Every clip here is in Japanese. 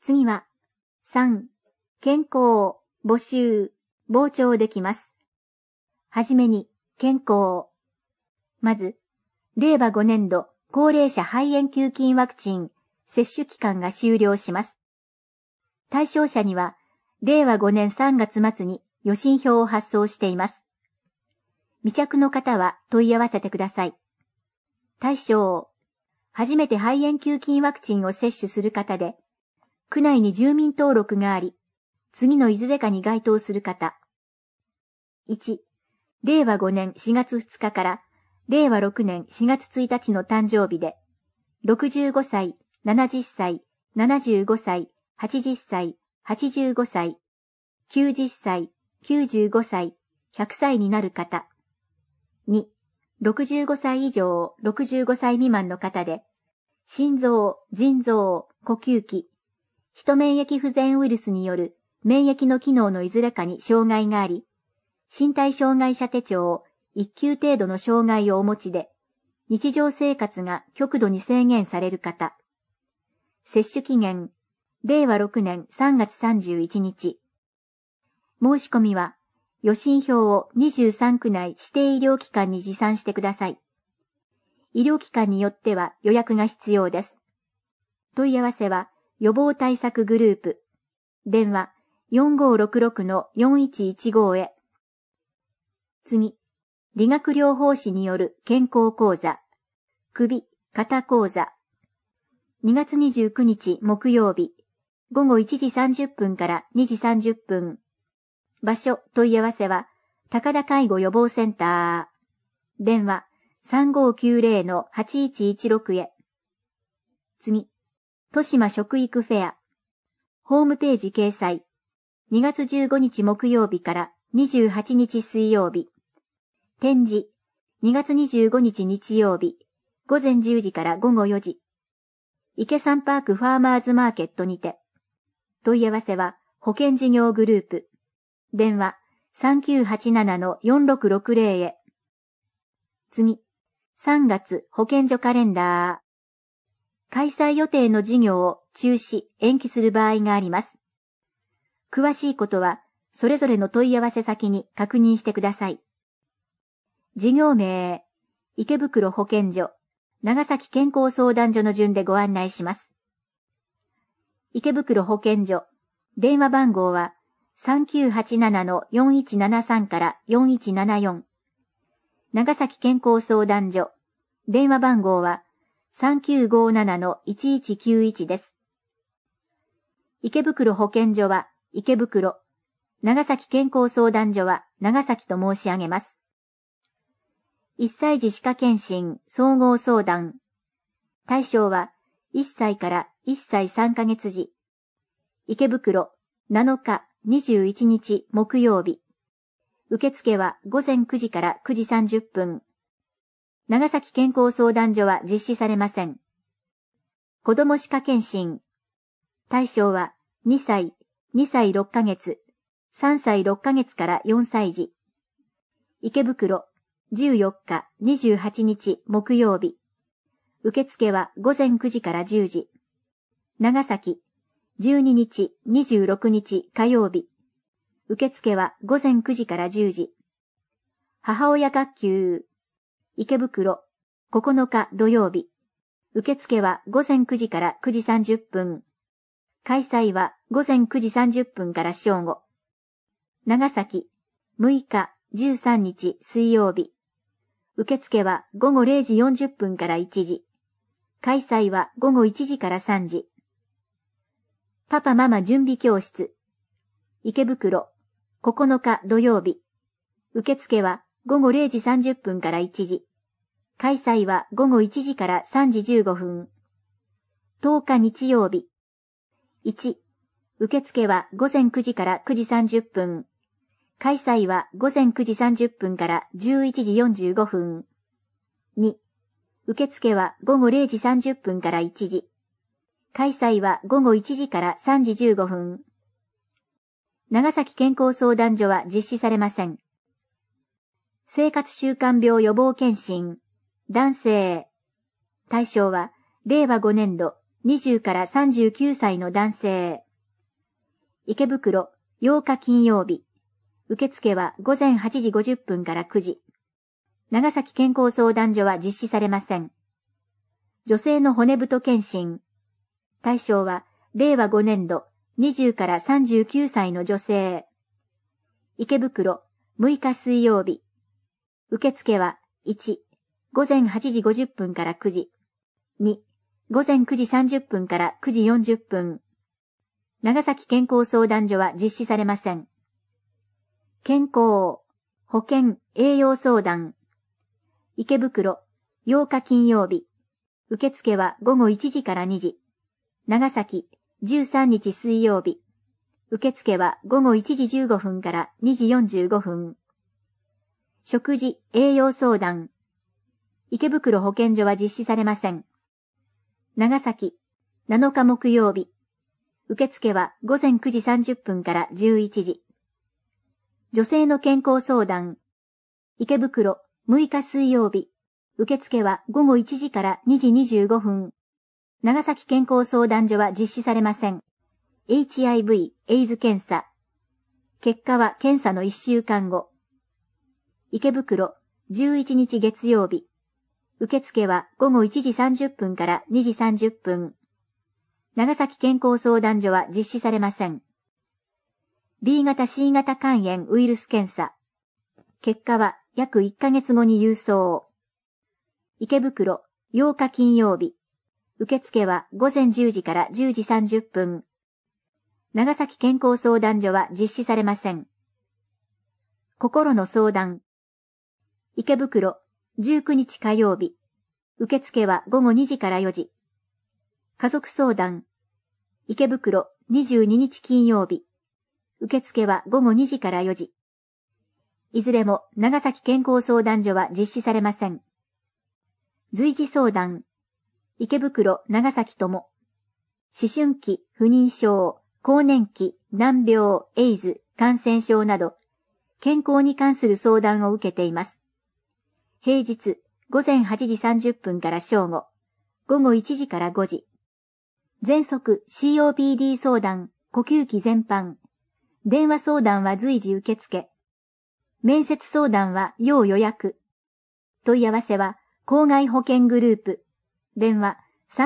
次は、3、健康、募集、傍聴できます。はじめに、健康。まず、令和5年度高齢者肺炎球菌ワクチン接種期間が終了します。対象者には、令和5年3月末に予診票を発送しています。未着の方は問い合わせてください。対象、初めて肺炎球菌ワクチンを接種する方で、区内に住民登録があり、次のいずれかに該当する方。1、令和5年4月2日から令和6年4月1日の誕生日で、65歳、70歳、75歳、80歳、85歳、90歳、95歳、100歳になる方。2、65歳以上、65歳未満の方で、心臓、腎臓、呼吸器、ヒト免疫不全ウイルスによる免疫の機能のいずれかに障害があり、身体障害者手帳1級程度の障害をお持ちで、日常生活が極度に制限される方。接種期限、令和6年3月31日。申し込みは、予診票を23区内指定医療機関に持参してください。医療機関によっては予約が必要です。問い合わせは予防対策グループ。電話 4566-4115 へ。次、理学療法士による健康講座。首、肩講座。2月29日木曜日、午後1時30分から2時30分。場所、問い合わせは、高田介護予防センター。電話、3590-8116 へ。次、豊島食育フェア。ホームページ掲載。2月15日木曜日から28日水曜日。展示、2月25日日曜日、午前10時から午後4時。池山パークファーマーズマーケットにて。問い合わせは、保険事業グループ。電話 3987-4660 へ。次、3月保健所カレンダー。開催予定の事業を中止、延期する場合があります。詳しいことは、それぞれの問い合わせ先に確認してください。事業名、池袋保健所、長崎健康相談所の順でご案内します。池袋保健所、電話番号は、3987-4173から4174。長崎健康相談所。電話番号は3957-1191です。池袋保健所は池袋。長崎健康相談所は長崎と申し上げます。1歳児歯科検診総合相談。対象は1歳から1歳3ヶ月時。池袋7日21日木曜日。受付は午前9時から9時30分。長崎健康相談所は実施されません。子ども歯科検診。対象は2歳、2歳6ヶ月、3歳6ヶ月から4歳児。池袋14日28日木曜日。受付は午前9時から10時。長崎12日、26日火曜日。受付は午前9時から10時。母親学級。池袋9日土曜日。受付は午前9時から9時30分。開催は午前9時30分から正午。長崎6日13日水曜日。受付は午後0時40分から1時。開催は午後1時から3時。パパママ準備教室。池袋9日土曜日。受付は午後0時30分から1時。開催は午後1時から3時15分。10日日曜日。1. 受付は午前9時から9時30分。開催は午前9時30分から11時45分。2. 受付は午後0時30分から1時。開催は午後1時から3時15分。長崎健康相談所は実施されません。生活習慣病予防検診。男性。対象は令和5年度 20から39歳の男性。池袋、8日金曜日。受付は午前8時50分から9時。長崎健康相談所は実施されません。女性の骨太検診。対象は、令和5年度、20から39歳の女性。池袋、6日水曜日。受付は、1、午前8時50分から9時。2、午前9時30分から9時40分。長崎健康相談所は実施されません。健康、保健、栄養相談。池袋、8日金曜日。受付は午後1時から2時。長崎、13日水曜日。受付は午後1時15分から2時45分。食事、栄養相談。池袋保健所は実施されません。長崎、7日木曜日。受付は午前9時30分から11時。女性の健康相談。池袋、6日水曜日。受付は午後1時から2時25分。長崎健康相談所は実施されません。HIV、エイズ検査。結果は検査の1週間後。池袋、11日月曜日。受付は午後1時30分から2時30分。長崎健康相談所は実施されません。B 型 C 型肝炎ウイルス検査。結果は約1ヶ月後に郵送。池袋、8日金曜日。受付は午前10時から10時30分。長崎健康相談所は実施されません。心の相談。池袋、19日火曜日。受付は午後2時から4時。家族相談。池袋、22日金曜日。受付は午後2時から4時。いずれも長崎健康相談所は実施されません。随時相談。池袋、長崎とも。思春期、不妊症、更年期、難病、エイズ、感染症など、健康に関する相談を受けています。平日、午前8時30分から正午、午後1時から5時。喘息、COPD 相談、呼吸器全般。電話相談は随時受付。面接相談は要予約。問い合わせは、公害保険グループ。電話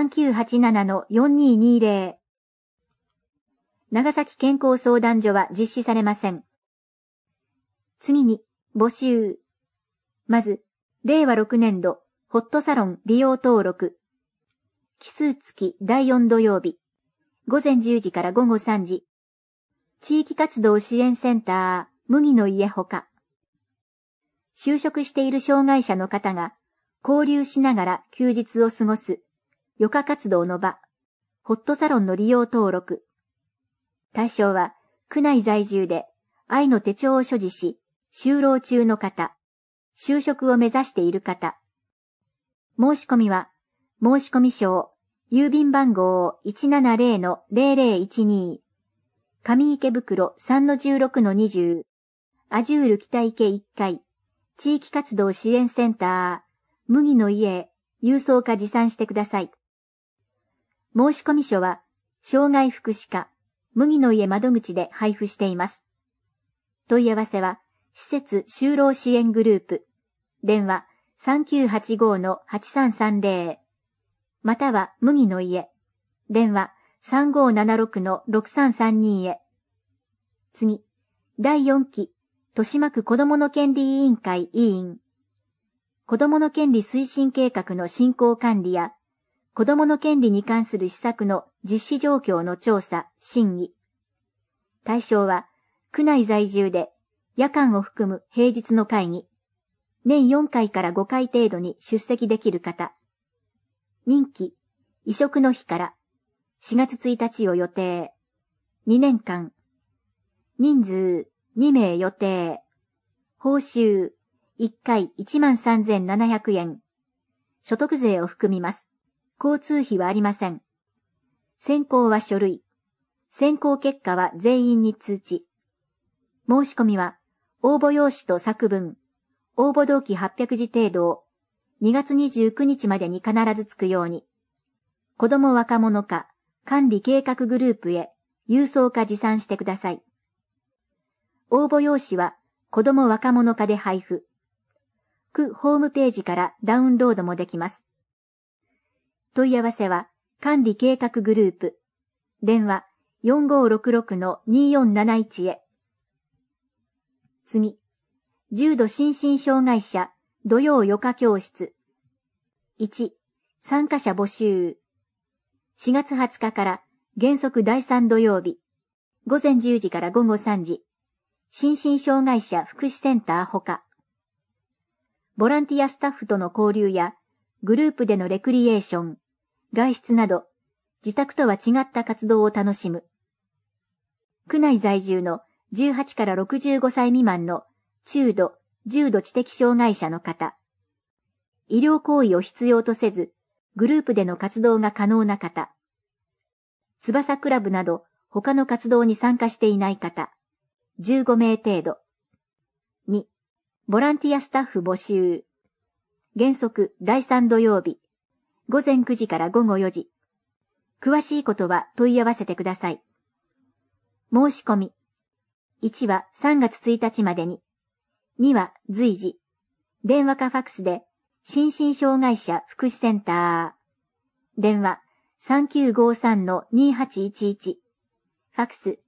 3987-4220。長崎健康相談所は実施されません。次に、募集。まず、令和6年度、ホットサロン利用登録。奇数月第4土曜日。午前10時から午後3時。地域活動支援センター、麦の家ほか。就職している障害者の方が、交流しながら休日を過ごす、余暇活動の場、ホットサロンの利用登録。対象は、区内在住で、愛の手帳を所持し、就労中の方、就職を目指している方。申し込みは、申込書、郵便番号 170-0012、上池袋 3-16-20、アジュール北池1階、地域活動支援センター、麦の家へ郵送か持参してください。申込書は、障害福祉課、麦の家窓口で配布しています。問い合わせは、施設就労支援グループ、電話 3985-8330、または麦の家、電話 3576-6332 へ。次、第4期、豊島区子どもの権利委員会委員。子どもの権利推進計画の進行管理や、子どもの権利に関する施策の実施状況の調査、審議。対象は、区内在住で、夜間を含む平日の会議。年4回から5回程度に出席できる方。任期、移植の日から4月1日を予定。2年間。人数、2名予定。報酬、1回13,700円。所得税を含みます。交通費はありません。選考は書類。選考結果は全員に通知。申し込みは、応募用紙と作文、応募動機800字程度を2月29日までに必ずつくように。 子ども若者課管理計画グループへ郵送か持参してください。応募用紙は子ども若者課で配布。区ホームページからダウンロードもできます。問い合わせは管理計画グループ。電話 4566-2471 へ。次。重度心身障害者土曜余暇教室。1、参加者募集。4月20日から原則第3土曜日、午前10時から午後3時、心身障害者福祉センターほか。ボランティアスタッフとの交流や、グループでのレクリエーション、外出など、自宅とは違った活動を楽しむ。区内在住の18から65歳未満の中度、重度知的障害者の方。医療行為を必要とせず、グループでの活動が可能な方。翼クラブなど他の活動に参加していない方。15名程度。2、ボランティアスタッフ募集。原則第3土曜日、午前9時から午後4時。詳しいことは問い合わせてください。申し込み。1は3月1日までに。2は随時。電話かファックスで、心身障害者福祉センター。電話 3953-2811。ファックス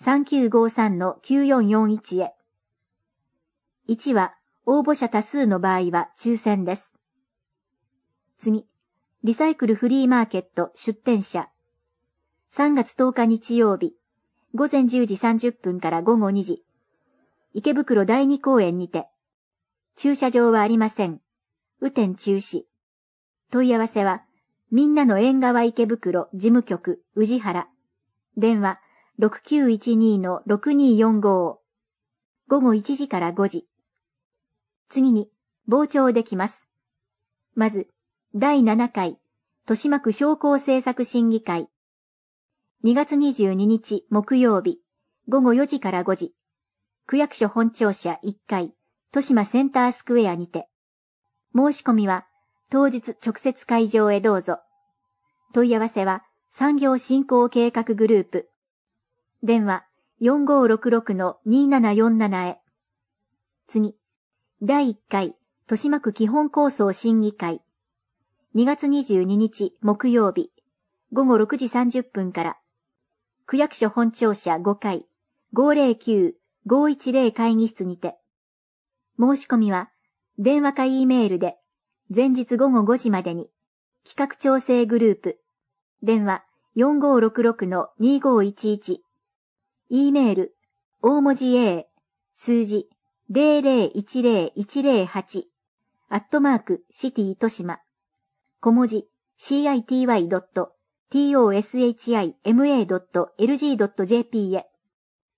3953-9441 へ。1は応募者多数の場合は抽選です。次。リサイクルフリーマーケット出店者。3月10日日曜日、午前10時30分から午後2時。池袋第2公園にて。駐車場はありません。雨天中止。問い合わせは、みんなの縁側池袋事務局宇治原。電話 6912-6245。午後1時から5時。次に、傍聴できます。まず、第7回、豊島区商工政策審議会。2月22日木曜日、午後4時から5時。区役所本庁舎1階、豊島センタースクエアにて。申し込みは、当日直接会場へどうぞ。問い合わせは、産業振興計画グループ。電話 4566-2747 へ。次。第1回、豊島区基本構想審議会。2月22日木曜日、午後6時30分から。区役所本庁舎5階、509-510会議室にて。申し込みは、電話か E メールで、前日午後5時までに、企画調整グループ、電話 4566-2511、E メール、大文字 A、数字 0010108、@city 豊島、小文字 city.toshima.lg.jp へ。